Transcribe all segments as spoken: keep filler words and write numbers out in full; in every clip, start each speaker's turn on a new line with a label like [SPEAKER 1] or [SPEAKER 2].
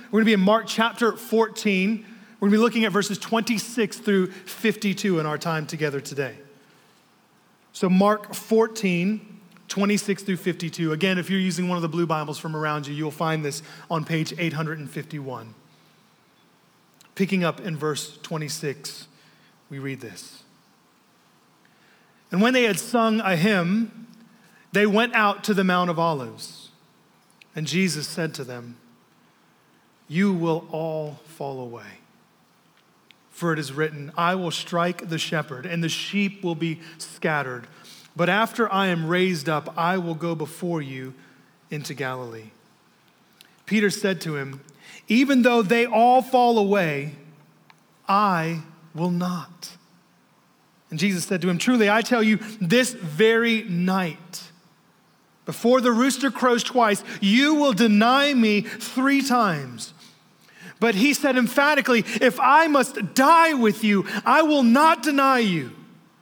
[SPEAKER 1] We're gonna be in Mark chapter fourteen. We're gonna be looking at verses twenty-six through fifty-two in our time together today. So Mark fourteen, twenty-six through fifty-two. Again, if you're using one of the blue Bibles from around you, you'll find this on page eight hundred fifty-one. Picking up in verse twenty-six, we read this. And when they had sung a hymn, they went out to the Mount of Olives. And Jesus said to them, "You will all fall away. For it is written, I will strike the shepherd, and the sheep will be scattered. But after I am raised up, I will go before you into Galilee." Peter said to him, "Even though they all fall away, I will not." And Jesus said to him, "Truly, I tell you, this very night, before the rooster crows twice, you will deny me three times." But he said emphatically, "If I must die with you, I will not deny you."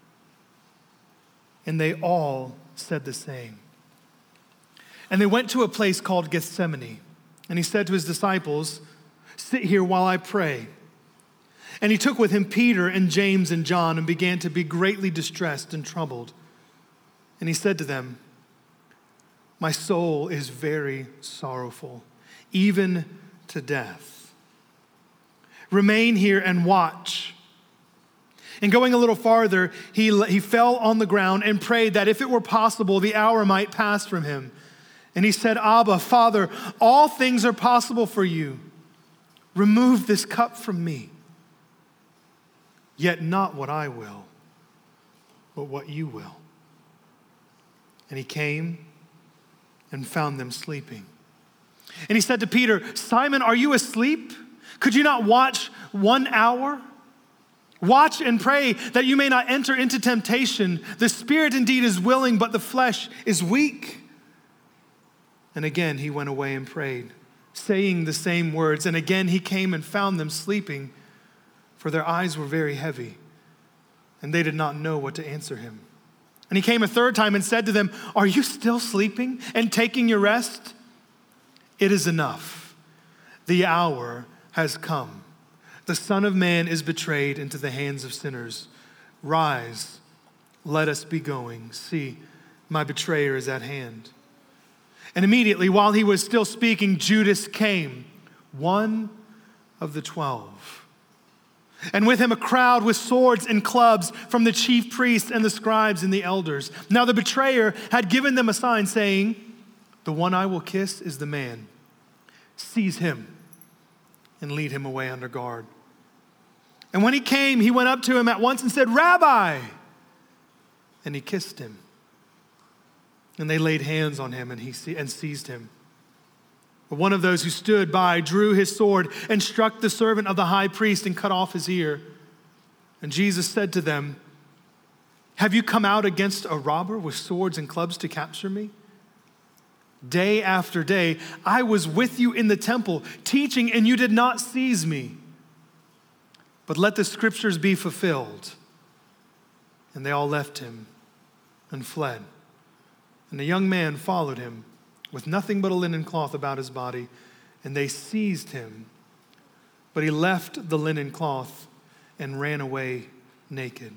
[SPEAKER 1] And they all said the same. And they went to a place called Gethsemane. And he said to his disciples, "Sit here while I pray." And he took with him Peter and James and John and began to be greatly distressed and troubled. And he said to them, "My soul is very sorrowful, even to death. Remain here and watch." And going a little farther, he, he fell on the ground and prayed that if it were possible, the hour might pass from him. And he said, "Abba, Father, all things are possible for you. Remove this cup from me. Yet not what I will, but what you will." And he came and found them sleeping. And he said to Peter, "Simon, are you asleep? Could you not watch one hour? Watch and pray that you may not enter into temptation. The spirit indeed is willing, but the flesh is weak." And again he went away and prayed, saying the same words. And again he came and found them sleeping, for their eyes were very heavy, and they did not know what to answer him. And he came a third time and said to them, "Are you still sleeping and taking your rest? It is enough. The hour has come. The Son of Man is betrayed into the hands of sinners. Rise, let us be going. See, my betrayer is at hand." And immediately, while he was still speaking, Judas came, one of the twelve. And with him a crowd with swords and clubs from the chief priests and the scribes and the elders. Now the betrayer had given them a sign saying, "The one I will kiss is the man. Seize him and lead him away under guard." And when he came, he went up to him at once and said, "Rabbi!" And he kissed him. And they laid hands on him and he and seized him. But one of those who stood by drew his sword and struck the servant of the high priest and cut off his ear. And Jesus said to them, "Have you come out against a robber with swords and clubs to capture me? Day after day, I was with you in the temple, teaching, and you did not seize me. But let the scriptures be fulfilled." And they all left him and fled. And the young man followed him with nothing but a linen cloth about his body, and they seized him. But he left the linen cloth and ran away naked.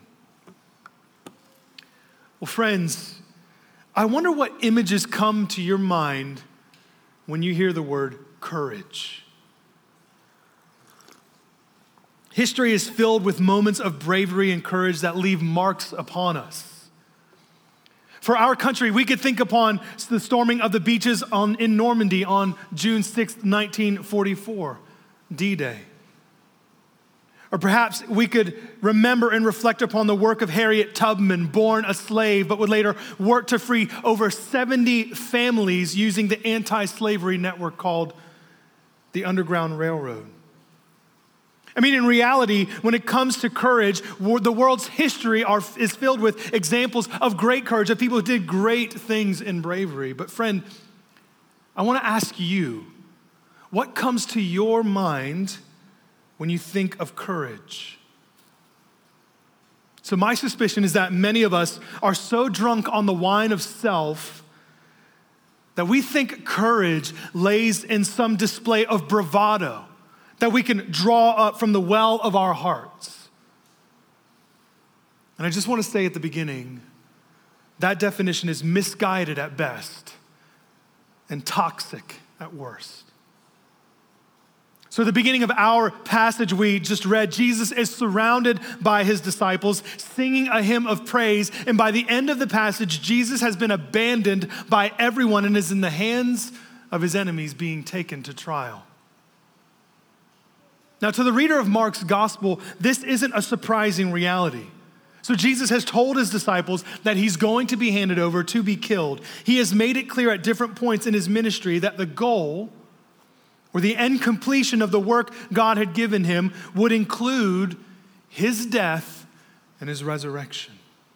[SPEAKER 1] Well, friends, I wonder what images come to your mind when you hear the word courage. History is filled with moments of bravery and courage that leave marks upon us. For our country, we could think upon the storming of the beaches on, in Normandy on June sixth, nineteen forty-four, D-Day. Or perhaps we could remember and reflect upon the work of Harriet Tubman, born a slave, but would later work to free over seventy families using the anti-slavery network called the Underground Railroad. I mean, in reality, when it comes to courage, the world's history are, is filled with examples of great courage, of people who did great things in bravery. But friend, I want to ask you, what comes to your mind when you think of courage? So my suspicion is that many of us are so drunk on the wine of self that we think courage lays in some display of bravado that we can draw up from the well of our hearts. And I just want to say at the beginning, that definition is misguided at best and toxic at worst. So at the beginning of our passage we just read, Jesus is surrounded by his disciples singing a hymn of praise. And by the end of the passage, Jesus has been abandoned by everyone and is in the hands of his enemies being taken to trial. Now to the reader of Mark's gospel, this isn't a surprising reality. So Jesus has told his disciples that he's going to be handed over to be killed. He has made it clear at different points in his ministry that the goal or the end completion of the work God had given him would include his death and his resurrection.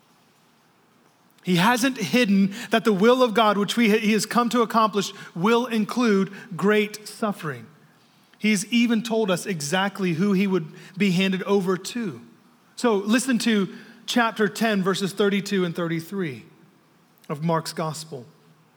[SPEAKER 1] He hasn't hidden that the will of God, which we, he has come to accomplish, will include great suffering. He's even told us exactly who he would be handed over to. So listen to chapter ten, verses thirty-two and thirty-three of Mark's gospel.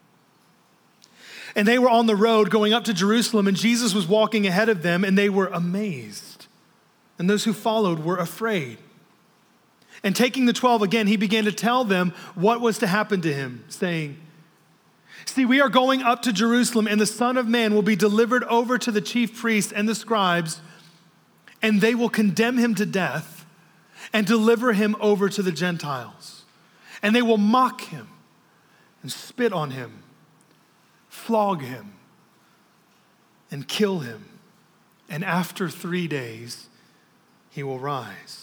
[SPEAKER 1] And they were on the road going up to Jerusalem, and Jesus was walking ahead of them, and they were amazed. And those who followed were afraid. And taking the twelve again, he began to tell them what was to happen to him, saying, "See, we are going up to Jerusalem, and the Son of Man will be delivered over to the chief priests and the scribes, and they will condemn him to death and deliver him over to the Gentiles. And they will mock him and spit on him, flog him, and kill him. And after three days, he will rise."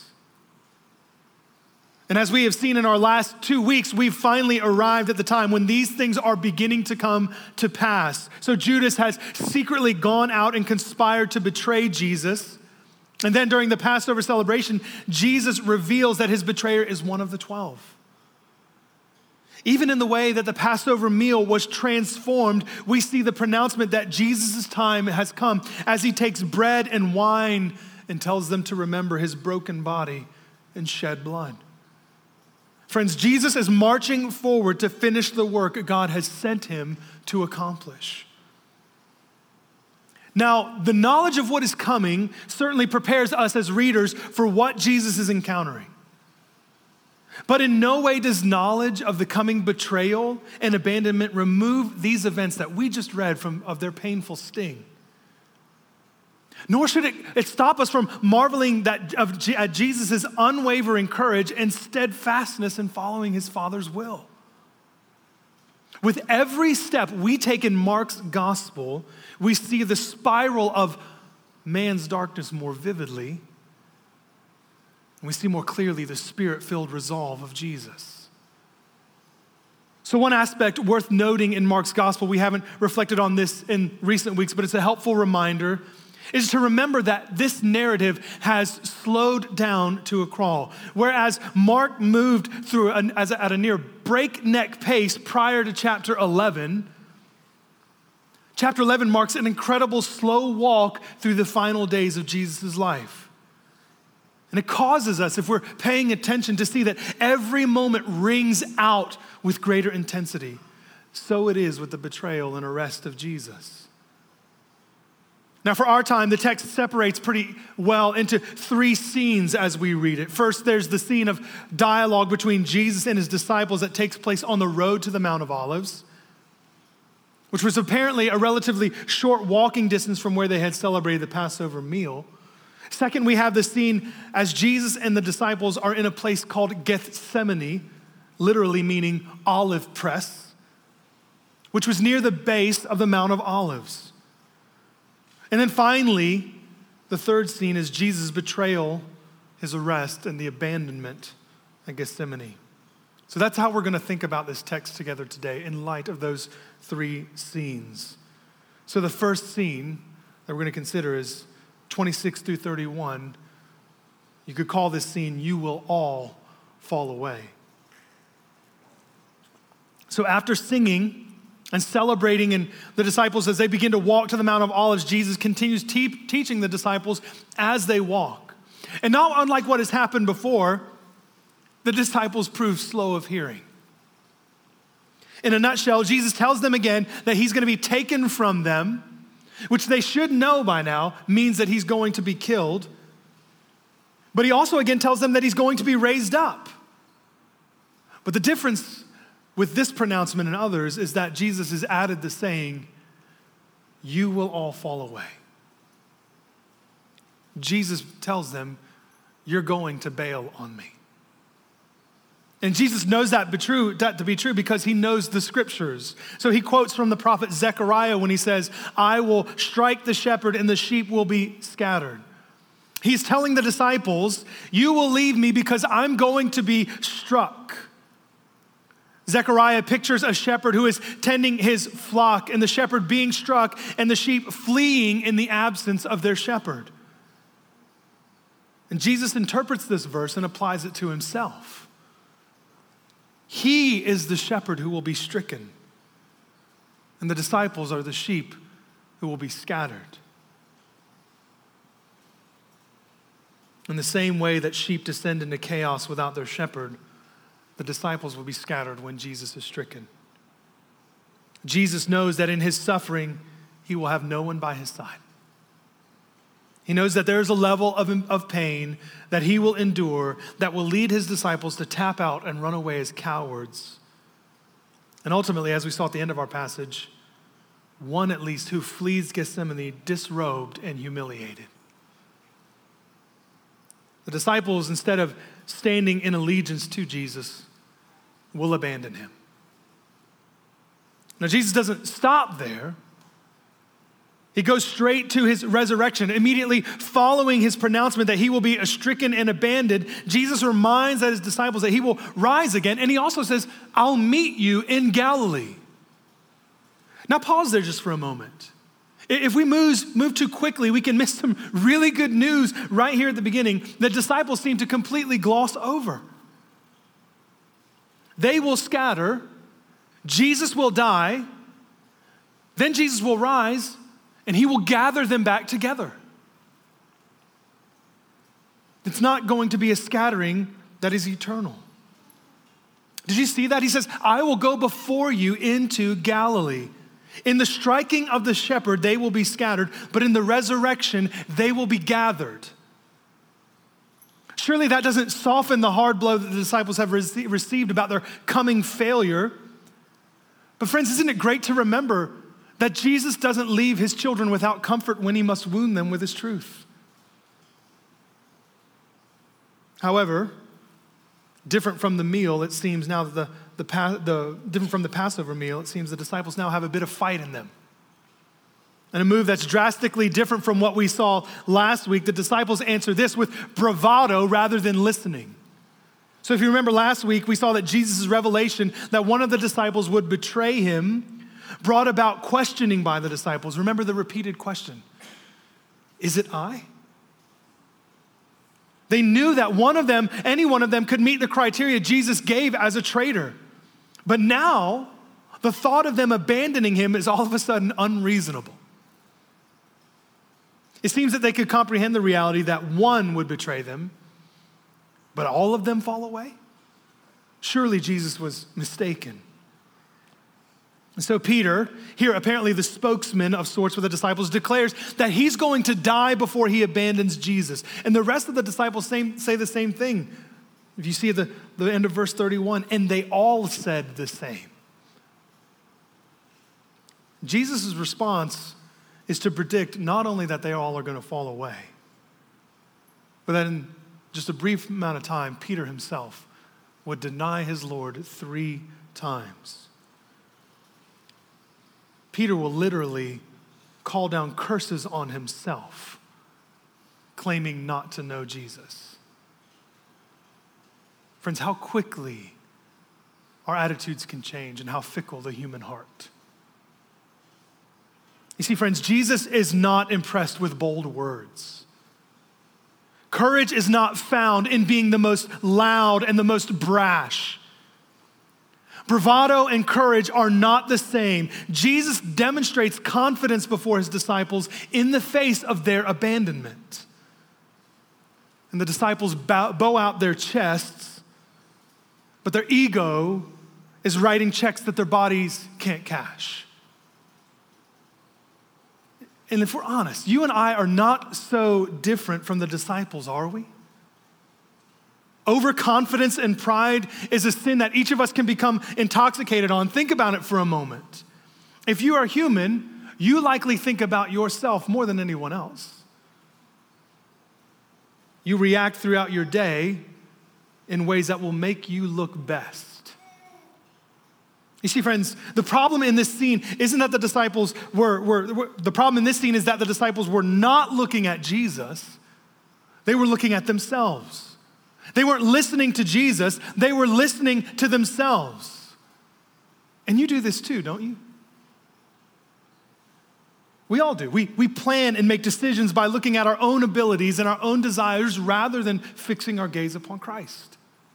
[SPEAKER 1] And as we have seen in our last two weeks, we've finally arrived at the time when these things are beginning to come to pass. So Judas has secretly gone out and conspired to betray Jesus. And then during the Passover celebration, Jesus reveals that his betrayer is one of the twelve. Even in the way that the Passover meal was transformed, we see the pronouncement that Jesus' time has come as he takes bread and wine and tells them to remember his broken body and shed blood. Friends, Jesus is marching forward to finish the work God has sent him to accomplish. Now, the knowledge of what is coming certainly prepares us as readers for what Jesus is encountering. But in no way does knowledge of the coming betrayal and abandonment remove these events that we just read from of their painful sting. Nor should it, it stop us from marveling that, of, at Jesus' unwavering courage and steadfastness in following his Father's will. With every step we take in Mark's gospel, we see the spiral of man's darkness more vividly. We see more clearly the spirit-filled resolve of Jesus. So one aspect worth noting in Mark's gospel, we haven't reflected on this in recent weeks, but it's a helpful reminder, is to remember that this narrative has slowed down to a crawl. Whereas Mark moved through an, as a, at a near breakneck pace prior to chapter eleven, chapter eleven marks an incredible slow walk through the final days of Jesus' life. And it causes us, if we're paying attention, to see that every moment rings out with greater intensity. So it is with the betrayal and arrest of Jesus. Now, for our time, the text separates pretty well into three scenes as we read it. First, there's the scene of dialogue between Jesus and his disciples that takes place on the road to the Mount of Olives, which was apparently a relatively short walking distance from where they had celebrated the Passover meal. Second, we have the scene as Jesus and the disciples are in a place called Gethsemane, literally meaning olive press, which was near the base of the Mount of Olives. And then finally, the third scene is Jesus' betrayal, his arrest, and the abandonment at Gethsemane. So that's how we're going to think about this text together today in light of those three scenes. So the first scene that we're going to consider is twenty-six through thirty-one. You could call this scene, "You Will All Fall Away." So after singing and celebrating, and the disciples, as they begin to walk to the Mount of Olives, Jesus continues te- teaching the disciples as they walk. And not unlike what has happened before, the disciples prove slow of hearing. In a nutshell, Jesus tells them again that he's going to be taken from them, which they should know by now means that he's going to be killed. But he also again tells them that he's going to be raised up. But the difference with this pronouncement and others is that Jesus has added the saying, you will all fall away. Jesus tells them, you're going to bail on me. And Jesus knows that, be true, that to be true because he knows the scriptures. So he quotes from the prophet Zechariah when he says, I will strike the shepherd and the sheep will be scattered. He's telling the disciples, you will leave me because I'm going to be struck. Zechariah pictures a shepherd who is tending his flock and the shepherd being struck and the sheep fleeing in the absence of their shepherd. And Jesus interprets this verse and applies it to himself. He is the shepherd who will be stricken, and the disciples are the sheep who will be scattered. In the same way that sheep descend into chaos without their shepherd, the disciples will be scattered when Jesus is stricken. Jesus knows that in his suffering, he will have no one by his side. He knows that there is a level of, of pain that he will endure that will lead his disciples to tap out and run away as cowards. And ultimately, as we saw at the end of our passage, one at least who flees Gethsemane disrobed and humiliated. The disciples, instead of standing in allegiance to Jesus, will abandon him. Now, Jesus doesn't stop there. He goes straight to his resurrection. Immediately following his pronouncement that he will be stricken and abandoned, Jesus reminds his disciples that he will rise again. And he also says, I'll meet you in Galilee. Now pause there just for a moment. If we move, move too quickly, we can miss some really good news right here at the beginning that disciples seem to completely gloss over. They will scatter, Jesus will die, then Jesus will rise, and he will gather them back together. It's not going to be a scattering that is eternal. Did you see that? He says, I will go before you into Galilee. In the striking of the shepherd, they will be scattered, but in the resurrection, they will be gathered. Surely that doesn't soften the hard blow that the disciples have rece- received about their coming failure. But friends, isn't it great to remember that Jesus doesn't leave his children without comfort when he must wound them with his truth? However, different from the meal, it seems now that the, the, the different from the Passover meal, it seems the disciples now have a bit of fight in them. And a move that's drastically different from what we saw last week. The disciples answer this with bravado rather than listening. So if you remember last week, we saw that Jesus' revelation that one of the disciples would betray him brought about questioning by the disciples. Remember the repeated question, is it I? They knew that one of them, any one of them, could meet the criteria Jesus gave as a traitor. But now, the thought of them abandoning him is all of a sudden unreasonable. It seems that they could comprehend the reality that one would betray them, but all of them fall away? Surely Jesus was mistaken. And so Peter, here apparently the spokesman of sorts for the disciples, declares that he's going to die before he abandons Jesus. And the rest of the disciples same, say the same thing. If you see the, the end of verse thirty-one, and they all said the same. Jesus' response is to predict not only that they all are going to fall away, but that in just a brief amount of time, Peter himself would deny his Lord three times. Peter will literally call down curses on himself, claiming not to know Jesus. Friends, how quickly our attitudes can change and how fickle the human heart. You see, friends, Jesus is not impressed with bold words. Courage is not found in being the most loud and the most brash. Bravado and courage are not the same. Jesus demonstrates confidence before his disciples in the face of their abandonment. And the disciples bow, bow out their chests, but their ego is writing checks that their bodies can't cash. And if we're honest, you and I are not so different from the disciples, are we? Overconfidence and pride is a sin that each of us can become intoxicated on. Think about it for a moment. If you are human, you likely think about yourself more than anyone else. You react throughout your day in ways that will make you look best. You see, friends, the problem in this scene isn't that the disciples were, were, were, the problem in this scene is that the disciples were not looking at Jesus. They were looking at themselves. They weren't listening to Jesus. They were listening to themselves. And you do this too, don't you? We all do. We, we plan and make decisions by looking at our own abilities and our own desires rather than fixing our gaze upon Christ.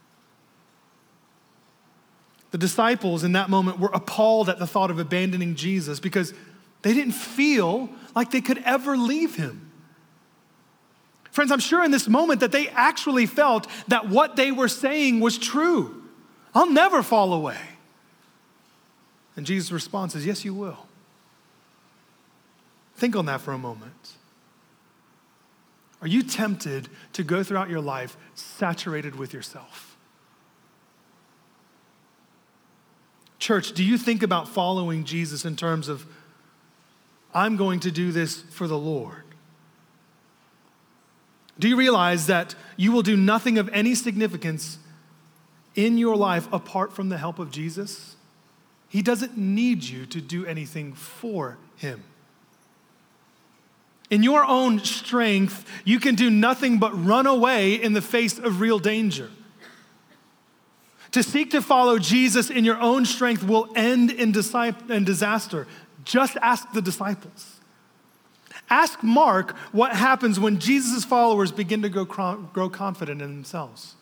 [SPEAKER 1] The disciples in that moment were appalled at the thought of abandoning Jesus because they didn't feel like they could ever leave him. Friends, I'm sure in this moment that they actually felt that what they were saying was true. I'll never fall away. And Jesus' response is, yes, you will. Think on that for a moment. Are you tempted to go throughout your life saturated with yourself? Church, do you think about following Jesus in terms of, I'm going to do this for the Lord? Do you realize that you will do nothing of any significance in your life apart from the help of Jesus? He doesn't need you to do anything for him. In your own strength, you can do nothing but run away in the face of real danger. To seek to follow Jesus in your own strength will end in disaster. Just ask the disciples. Ask Mark what happens when Jesus' followers begin to grow confident in themselves.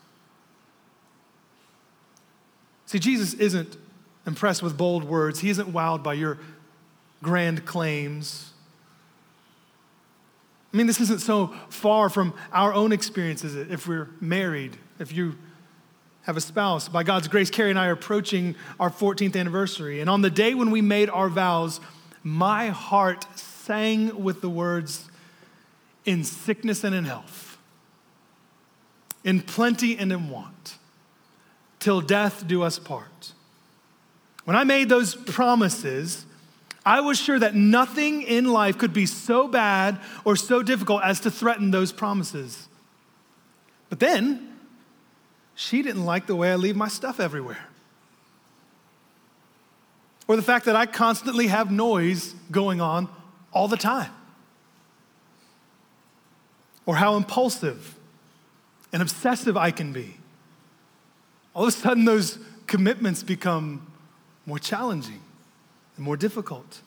[SPEAKER 1] See, Jesus isn't impressed with bold words. He isn't wowed by your grand claims. I mean, this isn't so far from our own experiences if we're married, if you have a spouse. By God's grace, Carrie and I are approaching our fourteenth anniversary. And on the day when we made our vows, my heart sang with the words, in sickness and in health, in plenty and in want, till death do us part. When I made those promises, I was sure that nothing in life could be so bad or so difficult as to threaten those promises. But then, she didn't like the way I leave my stuff everywhere. Or the fact that I constantly have noise going on all the time. Or how impulsive and obsessive I can be. All of a sudden, those commitments become more challenging and more difficult.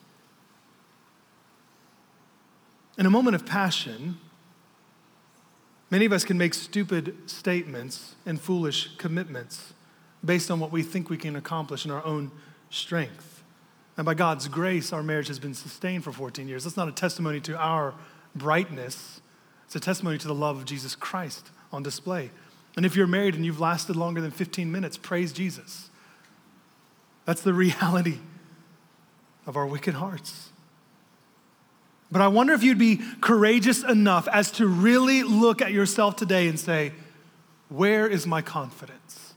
[SPEAKER 1] In a moment of passion, many of us can make stupid statements and foolish commitments based on what we think we can accomplish in our own strength. And by God's grace, our marriage has been sustained for fourteen years. That's not a testimony to our brightness. It's a testimony to the love of Jesus Christ on display. And if you're married and you've lasted longer than fifteen minutes, praise Jesus. That's the reality of our wicked hearts. But I wonder if you'd be courageous enough as to really look at yourself today and say, where is my confidence?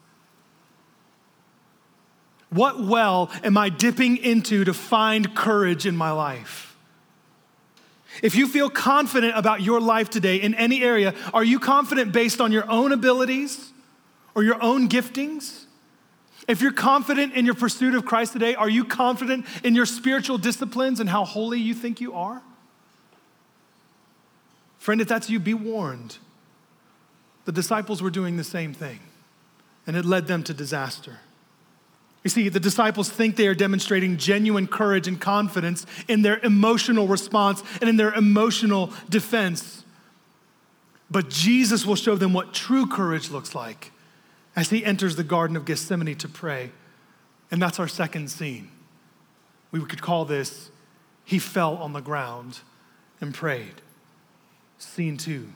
[SPEAKER 1] What well am I dipping into to find courage in my life? If you feel confident about your life today in any area, are you confident based on your own abilities or your own giftings? If you're confident in your pursuit of Christ today, are you confident in your spiritual disciplines and how holy you think you are? Friend, if that's you, be warned. The disciples were doing the same thing, and it led them to disaster. You see, the disciples think they are demonstrating genuine courage and confidence in their emotional response and in their emotional defense. But Jesus will show them what true courage looks like as he enters the Garden of Gethsemane to pray. And that's our second scene. We could call this, he fell on the ground and prayed. Scene two.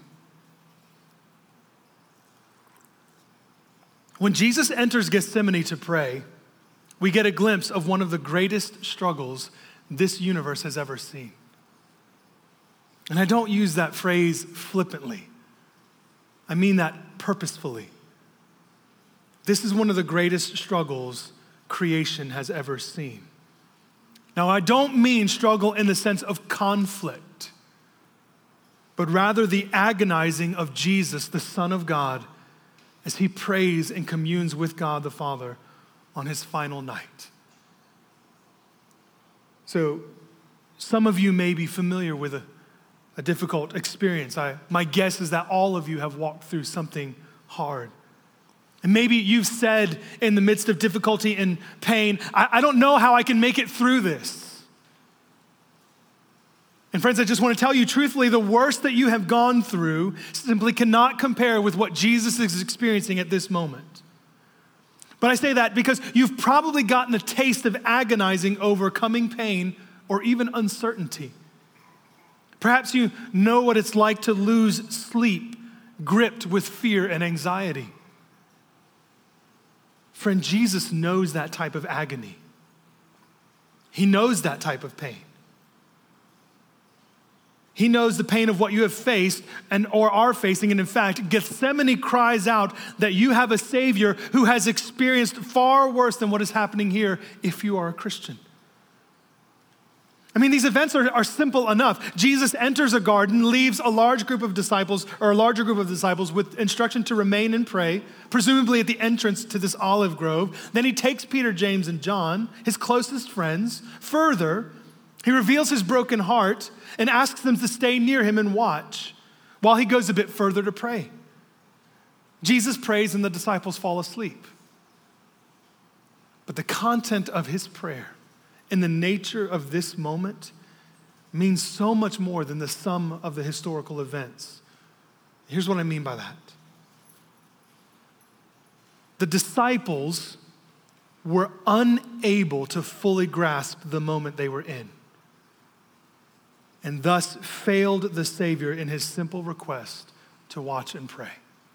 [SPEAKER 1] When Jesus enters Gethsemane to pray, we get a glimpse of one of the greatest struggles this universe has ever seen. And I don't use that phrase flippantly. I mean that purposefully. This is one of the greatest struggles creation has ever seen. Now, I don't mean struggle in the sense of conflict, but rather the agonizing of Jesus, the Son of God, as he prays and communes with God the Father on his final night. So, some of you may be familiar with a, a difficult experience. I, my guess is that all of you have walked through something hard. And maybe you've said in the midst of difficulty and pain, I, I don't know how I can make it through this. And friends, I just want to tell you truthfully, the worst that you have gone through simply cannot compare with what Jesus is experiencing at this moment. But I say that because you've probably gotten a taste of agonizing over coming pain or even uncertainty. Perhaps you know what it's like to lose sleep, gripped with fear and anxiety. Friend, Jesus knows that type of agony. He knows that type of pain. He knows the pain of what you have faced and or are facing. And in fact, Gethsemane cries out that you have a Savior who has experienced far worse than what is happening here if you are a Christian. I mean, these events are, are simple enough. Jesus enters a garden, leaves a large group of disciples, or a larger group of disciples with instruction to remain and pray, presumably at the entrance to this olive grove. Then he takes Peter, James, and John, his closest friends. Further, he reveals his broken heart and asks them to stay near him and watch while he goes a bit further to pray. Jesus prays and the disciples fall asleep. But the content of his prayer and the nature of this moment means so much more than the sum of the historical events. Here's what I mean by that. The disciples were unable to fully grasp the moment they were in, and thus failed the Savior in his simple request to watch and pray.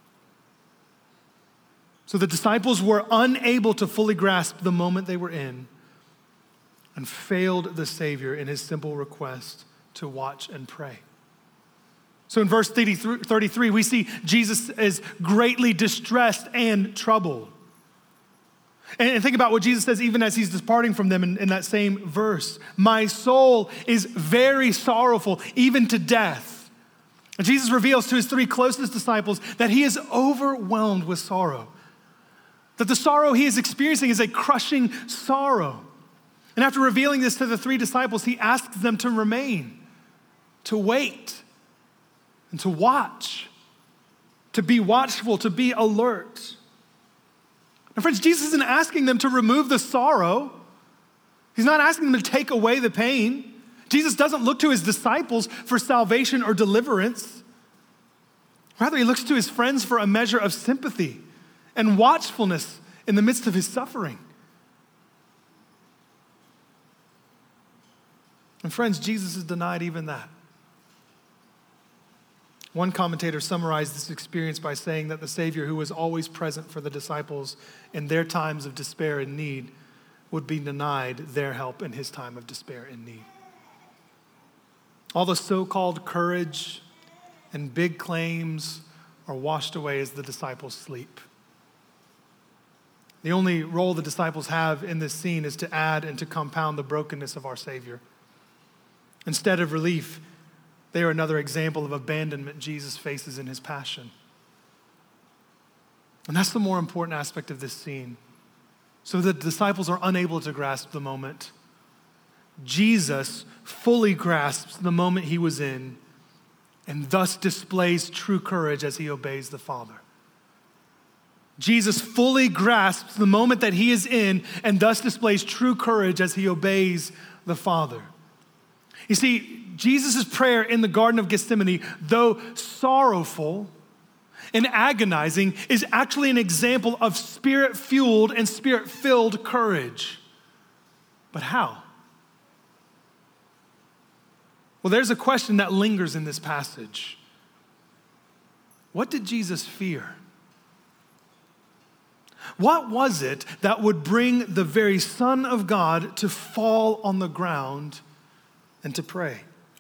[SPEAKER 1] So the disciples were unable to fully grasp the moment they were in and failed the Savior in his simple request to watch and pray. So in verse thirty-three, we see Jesus is greatly distressed and troubled. And think about what Jesus says even as he's departing from them in, in that same verse. My soul is very sorrowful, even to death. And Jesus reveals to his three closest disciples that he is overwhelmed with sorrow. That the sorrow he is experiencing is a crushing sorrow. And after revealing this to the three disciples, he asks them to remain, to wait, and to watch, to be watchful, to be alert. And friends, Jesus isn't asking them to remove the sorrow. He's not asking them to take away the pain. Jesus doesn't look to his disciples for salvation or deliverance. Rather, he looks to his friends for a measure of sympathy and watchfulness in the midst of his suffering. And friends, Jesus is denied even that. One commentator summarized this experience by saying that the Savior, who was always present for the disciples in their times of despair and need, would be denied their help in his time of despair and need. All the so-called courage and big claims are washed away as the disciples sleep. The only role the disciples have in this scene is to add and to compound the brokenness of our Savior. Instead of relief, they are another example of abandonment Jesus faces in his passion. And that's the more important aspect of this scene. So the disciples are unable to grasp the moment. Jesus fully grasps the moment he was in and thus displays true courage as he obeys the Father. Jesus fully grasps the moment that he is in and thus displays true courage as he obeys the Father. You see, Jesus' prayer in the Garden of Gethsemane, though sorrowful and agonizing, is actually an example of spirit-fueled and spirit-filled courage. But how? Well, there's a question that lingers in this passage. What did Jesus fear? What was it that would bring the very Son of God to fall on the ground and to pray?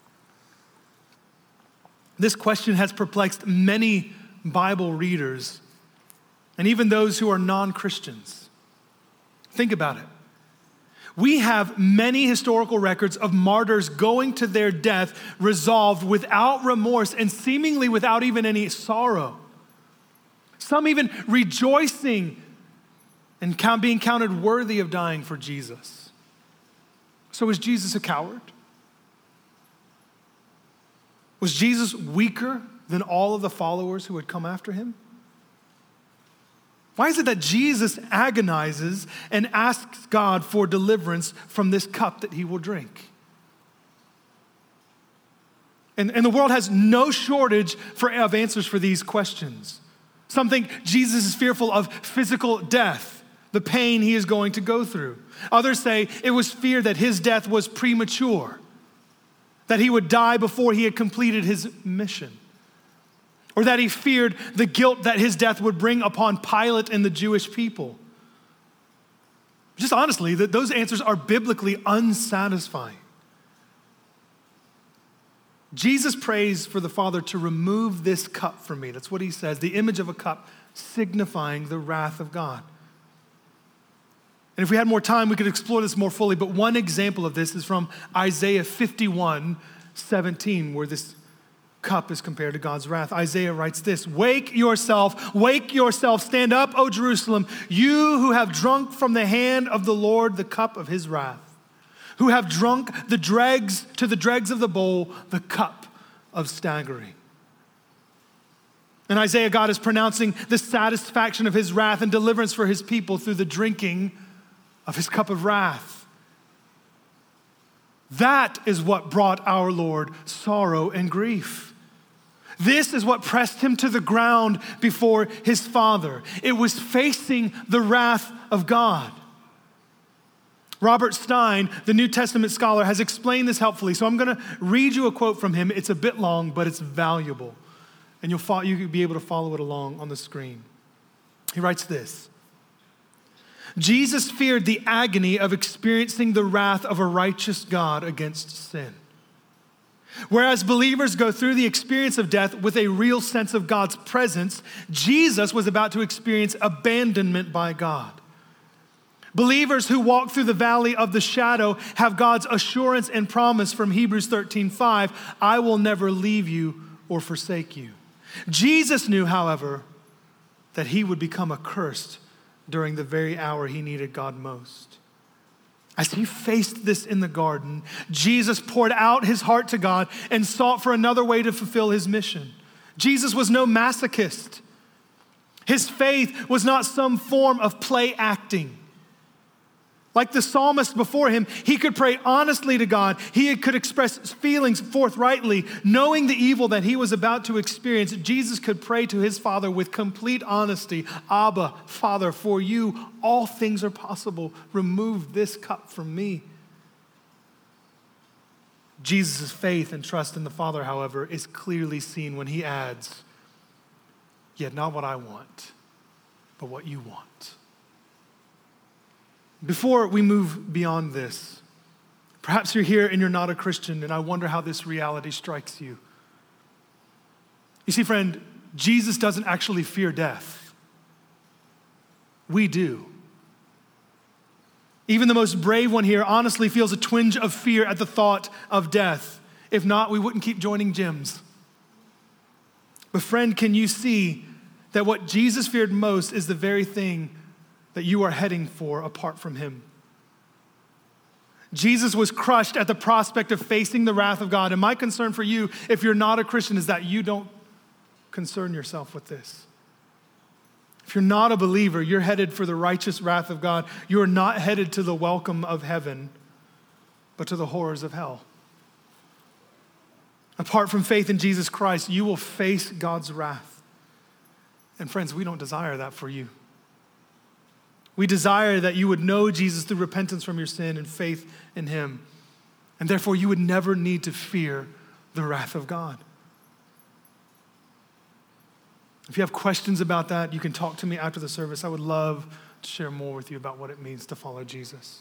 [SPEAKER 1] This question has perplexed many Bible readers and even those who are non-Christians. Think about it. We have many historical records of martyrs going to their death resolved without remorse and seemingly without even any sorrow. Some even rejoicing and count, being counted worthy of dying for Jesus. So was Jesus a coward? Was Jesus weaker than all of the followers who had come after him? Why is it that Jesus agonizes and asks God for deliverance from this cup that he will drink? And, and the world has no shortage for, of answers for these questions. Some think Jesus is fearful of physical death, the pain he is going to go through. Others say it was fear that his death was premature, that he would die before he had completed his mission. Or that he feared the guilt that his death would bring upon Pilate and the Jewish people. Just honestly, that those answers are biblically unsatisfying. Jesus prays for the Father to remove this cup from me. That's what he says, the image of a cup signifying the wrath of God. And if we had more time, we could explore this more fully, but one example of this is from Isaiah fifty-one seventeen, where this cup is compared to God's wrath. Isaiah writes this, "Wake yourself, wake yourself, stand up, O Jerusalem, you who have drunk from the hand of the Lord the cup of his wrath, who have drunk the dregs to the dregs of the bowl, the cup of staggering." In Isaiah, God is pronouncing the satisfaction of his wrath and deliverance for his people through the drinking of his cup of wrath. That is what brought our Lord sorrow and grief. This is what pressed him to the ground before his Father. It was facing the wrath of God. Robert Stein, the New Testament scholar, has explained this helpfully. So I'm going to read you a quote from him. It's a bit long, but it's valuable. And you'll follow, you'll be able to follow it along on the screen. He writes this: Jesus feared the agony of experiencing the wrath of a righteous God against sin. Whereas believers go through the experience of death with a real sense of God's presence, Jesus was about to experience abandonment by God. Believers who walk through the valley of the shadow have God's assurance and promise from Hebrews thirteen five, "I will never leave you or forsake you." Jesus knew, however, that he would become accursed during the very hour he needed God most. As he faced this in the garden, Jesus poured out his heart to God and sought for another way to fulfill his mission. Jesus was no masochist. His faith was not some form of play acting. Like the psalmist before him, he could pray honestly to God. He could express feelings forthrightly. Knowing the evil that he was about to experience, Jesus could pray to his Father with complete honesty. "Abba, Father, for you all things are possible. Remove this cup from me." Jesus' faith and trust in the Father, however, is clearly seen when he adds, "Yet not what I want, but what you want." Before we move beyond this, perhaps you're here and you're not a Christian, and I wonder how this reality strikes you. You see, friend, Jesus doesn't actually fear death. We do. Even the most brave one here honestly feels a twinge of fear at the thought of death. If not, we wouldn't keep joining gyms. But friend, can you see that what Jesus feared most is the very thing that you are heading for apart from him? Jesus was crushed at the prospect of facing the wrath of God. And my concern for you, if you're not a Christian, is that you don't concern yourself with this. If you're not a believer, you're headed for the righteous wrath of God. You are not headed to the welcome of heaven, but to the horrors of hell. Apart from faith in Jesus Christ, you will face God's wrath. And friends, we don't desire that for you. We desire that you would know Jesus through repentance from your sin and faith in him. And therefore, you would never need to fear the wrath of God. If you have questions about that, you can talk to me after the service. I would love to share more with you about what it means to follow Jesus.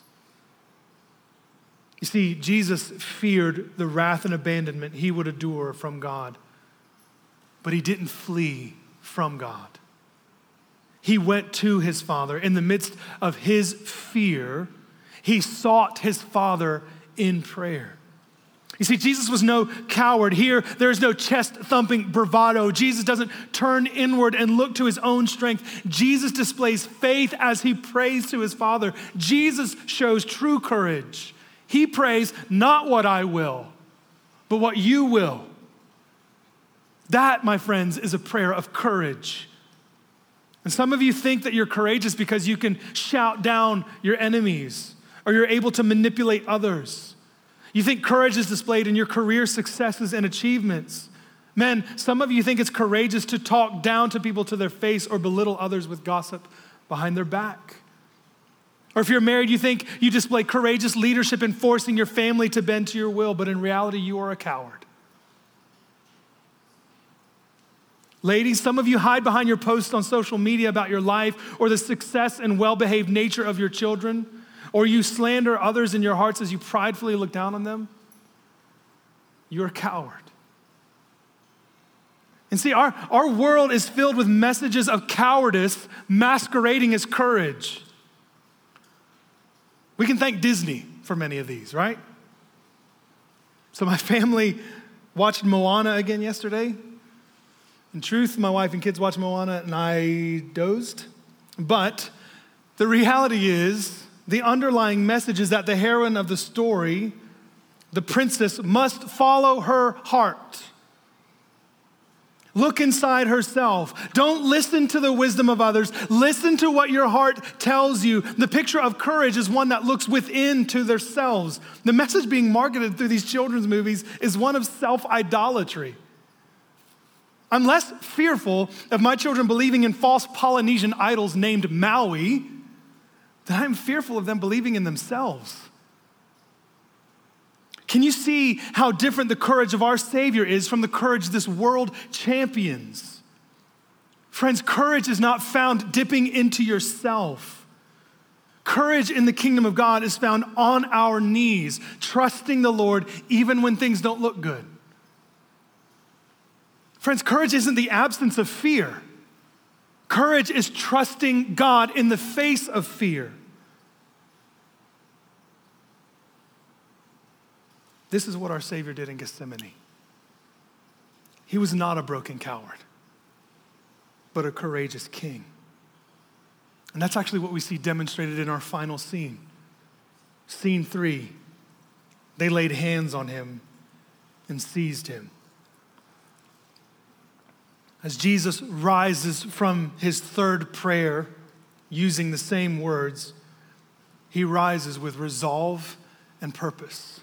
[SPEAKER 1] You see, Jesus feared the wrath and abandonment he would endure from God, but he didn't flee from God. He went to his Father. In the midst of his fear, he sought his Father in prayer. You see, Jesus was no coward. Here, there is no chest-thumping bravado. Jesus doesn't turn inward and look to his own strength. Jesus displays faith as he prays to his Father. Jesus shows true courage. He prays, not what I will, but what you will. That, my friends, is a prayer of courage. And some of you think that you're courageous because you can shout down your enemies or you're able to manipulate others. You think courage is displayed in your career successes and achievements. Men, some of you think it's courageous to talk down to people to their face or belittle others with gossip behind their back. Or if you're married, you think you display courageous leadership in forcing your family to bend to your will, but in reality, you are a coward. Ladies, some of you hide behind your posts on social media about your life or the success and well-behaved nature of your children, or you slander others in your hearts as you pridefully look down on them. You're a coward. And see, our, our world is filled with messages of cowardice masquerading as courage. We can thank Disney for many of these, right? So my family watched Moana again yesterday. In truth, my wife and kids watched Moana and I dozed. But the reality is, the underlying message is that the heroine of the story, the princess, must follow her heart. Look inside herself. Don't listen to the wisdom of others. Listen to what your heart tells you. The picture of courage is one that looks within to themselves. The message being marketed through these children's movies is one of self-idolatry. I'm less fearful of my children believing in false Polynesian idols named Maui than I'm fearful of them believing in themselves. Can you see how different the courage of our Savior is from the courage this world champions? Friends, courage is not found dipping into yourself. Courage in the kingdom of God is found on our knees, trusting the Lord even when things don't look good. Friends, courage isn't the absence of fear. Courage is trusting God in the face of fear. This is what our Savior did in Gethsemane. He was not a broken coward, but a courageous king. And that's actually what we see demonstrated in our final scene. Scene three, they laid hands on him and seized him. As Jesus rises from his third prayer, using the same words, he rises with resolve and purpose.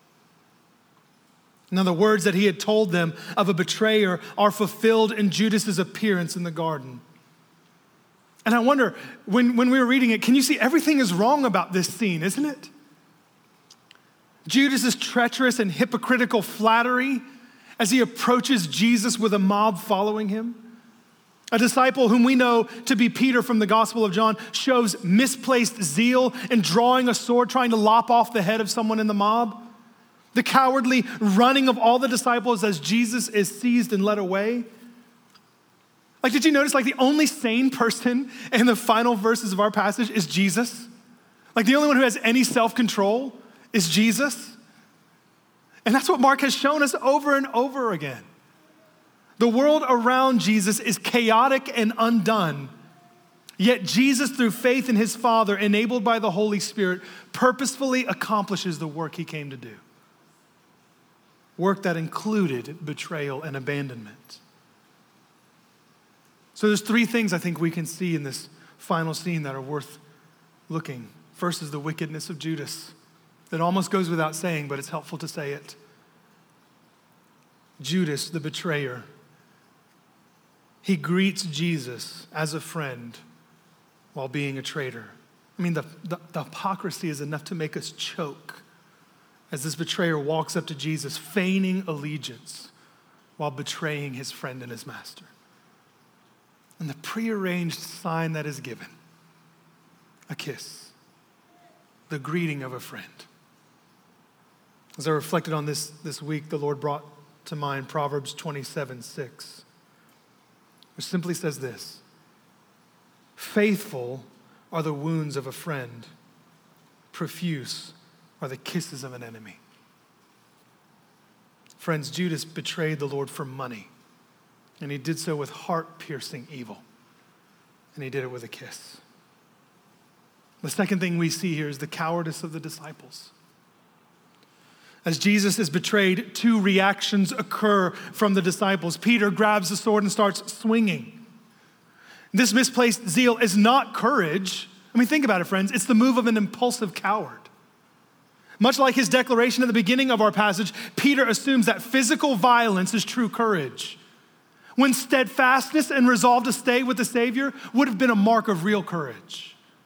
[SPEAKER 1] Now, the words that he had told them of a betrayer are fulfilled in Judas's appearance in the garden. And I wonder, when, when we were reading it, can you see everything is wrong about this scene, isn't it? Judas's treacherous and hypocritical flattery as he approaches Jesus with a mob following him. A disciple whom we know to be Peter from the Gospel of John shows misplaced zeal in drawing a sword, trying to lop off the head of someone in the mob. The cowardly running of all the disciples as Jesus is seized and led away. Like, did you notice, like, the only sane person in the final verses of our passage is Jesus? Like, the only one who has any self-control is Jesus? And that's what Mark has shown us over and over again. The world around Jesus is chaotic and undone, yet Jesus, through faith in his Father, enabled by the Holy Spirit, purposefully accomplishes the work he came to do. Work that included betrayal and abandonment. So there's three things I think we can see in this final scene that are worth looking. First is the wickedness of Judas. That almost goes without saying, but it's helpful to say it. Judas, the betrayer, he greets Jesus as a friend while being a traitor. I mean, the, the, the hypocrisy is enough to make us choke as this betrayer walks up to Jesus, feigning allegiance while betraying his friend and his master. and the prearranged sign that is given, a kiss, the greeting of a friend. As I reflected on this this week, the Lord brought to mind Proverbs twenty-seven six, which simply says this: faithful are the wounds of a friend, profuse are the kisses of an enemy. Friends, Judas betrayed the Lord for money, and he did so with heart-piercing evil, and he did it with a kiss. The second thing we see here is the cowardice of the disciples. As Jesus is betrayed, two reactions occur from the disciples. Peter grabs the sword and starts swinging. This misplaced zeal is not courage. I mean, think about it, friends. It's the move of an impulsive coward. Much like his declaration at the beginning of our passage, Peter assumes that physical violence is true courage, when steadfastness and resolve to stay with the Savior would have been a mark of real courage.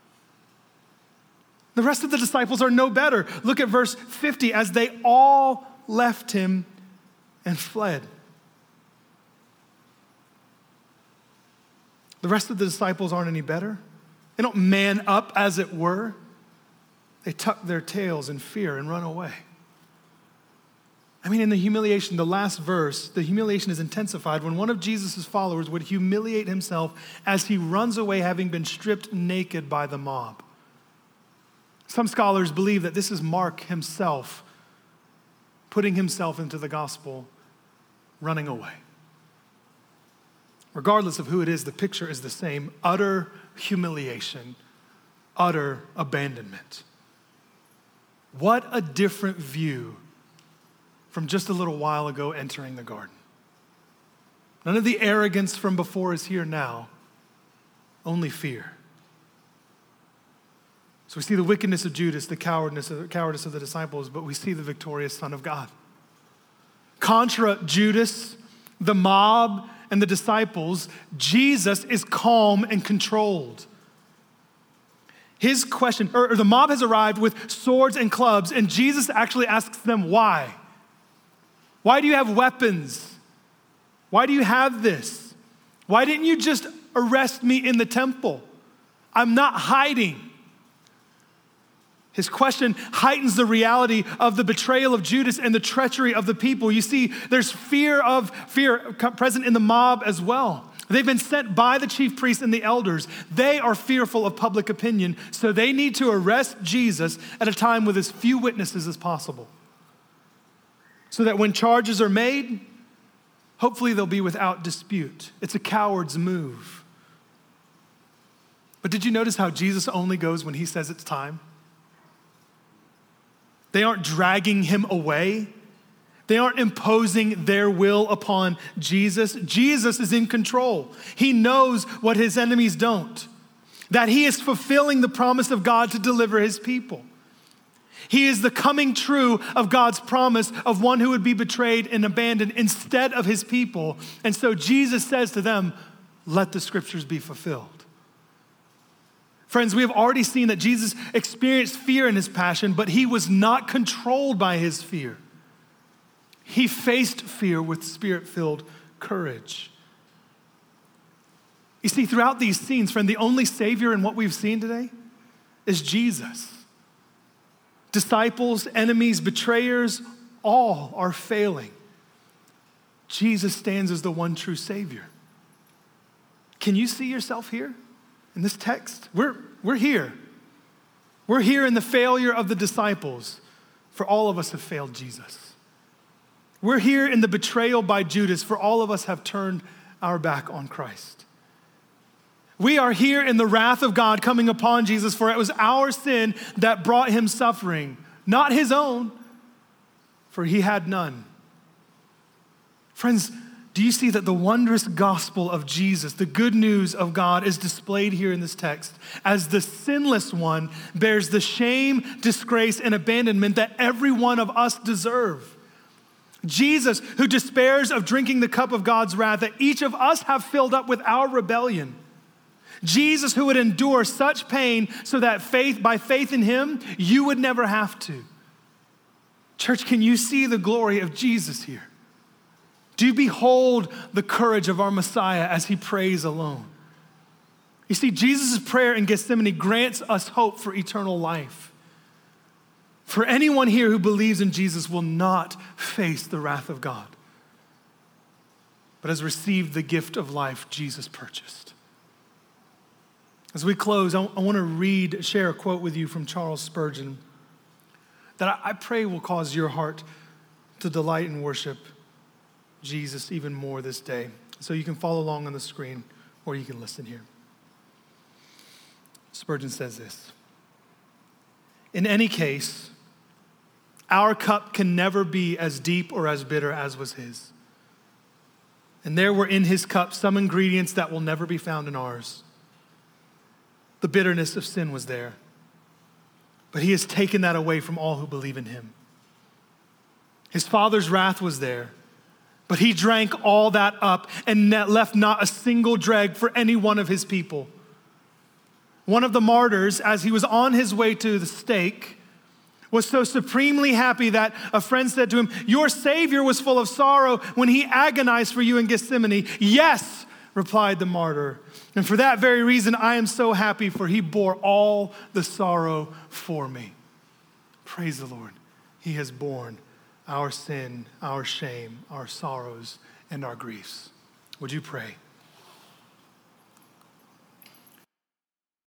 [SPEAKER 1] The rest of the disciples are no better. Look at verse fifty, as they all left him and fled. The rest of the disciples aren't any better. They don't man up, as it were. They tuck their tails in fear and run away. I mean, in the humiliation, the last verse, the humiliation is intensified when one of Jesus' followers would humiliate himself as he runs away, having been stripped naked by the mob. Some scholars believe that this is Mark himself putting himself into the gospel, running away. Regardless of who it is, the picture is the same: utter humiliation, utter abandonment. What a different view from just a little while ago entering the garden. None of the arrogance from before is here now, only fear. So we see the wickedness of Judas, the cowardice of, cowardice of the disciples, but we see the victorious Son of God. Contra Judas, the mob, and the disciples, Jesus is calm and controlled. His question, or, or the mob has arrived with swords and clubs, and Jesus actually asks them why. Why do you have weapons? Why do you have this? Why didn't you just arrest me in the temple? I'm not hiding. His question heightens the reality of the betrayal of Judas and the treachery of the people. You see, there's fear of fear present in the mob as well. They've been sent by the chief priests and the elders. They are fearful of public opinion, so they need to arrest Jesus at a time with as few witnesses as possible, so that when charges are made, hopefully they'll be without dispute. It's a coward's move. But did you notice how Jesus only goes when he says it's time? They aren't dragging him away. They aren't imposing their will upon Jesus. Jesus is in control. He knows what his enemies don't, that he is fulfilling the promise of God to deliver his people. He is the coming true of God's promise of one who would be betrayed and abandoned instead of his people. And so Jesus says to them, let the scriptures be fulfilled. Friends, we have already seen that Jesus experienced fear in his passion, but he was not controlled by his fear. He faced fear with spirit-filled courage. You see, throughout these scenes, friend, the only savior in what we've seen today is Jesus. Disciples, enemies, betrayers, all are failing. Jesus stands as the one true Savior. Can you see yourself here in this text? We're, we're here. We're here in the failure of the disciples, for all of us have failed Jesus. We're here in the betrayal by Judas, for all of us have turned our back on Christ. We are here in the wrath of God coming upon Jesus, for it was our sin that brought him suffering, not his own, for he had none. Friends, do you see that the wondrous gospel of Jesus, the good news of God, is displayed here in this text as the sinless one bears the shame, disgrace, and abandonment that every one of us deserve. Jesus, who despairs of drinking the cup of God's wrath that each of us have filled up with our rebellion. Jesus, who would endure such pain so that faith, by faith in him, you would never have to. Church, can you see the glory of Jesus here? Do you behold the courage of our Messiah as he prays alone? You see, Jesus' prayer in Gethsemane grants us hope for eternal life. For anyone here who believes in Jesus will not face the wrath of God, but has received the gift of life Jesus purchased. As we close, I want to read, share a quote with you from Charles Spurgeon that I pray will cause your heart to delight and worship Jesus even more this day. So you can follow along on the screen or you can listen here. Spurgeon says this: in any case, our cup can never be as deep or as bitter as was his. And there were in his cup some ingredients that will never be found in ours. The bitterness of sin was there, but he has taken that away from all who believe in him. His Father's wrath was there, but he drank all that up and left not a single dreg for any one of his people. One of the martyrs, as he was on his way to the stake, was so supremely happy that a friend said to him, "Your Savior was full of sorrow when he agonized for you in Gethsemane." "Yes," replied the martyr, "and for that very reason I am so happy, for he bore all the sorrow for me." Praise the Lord. He has borne our sin, our shame, our sorrows, and our griefs. Would you pray?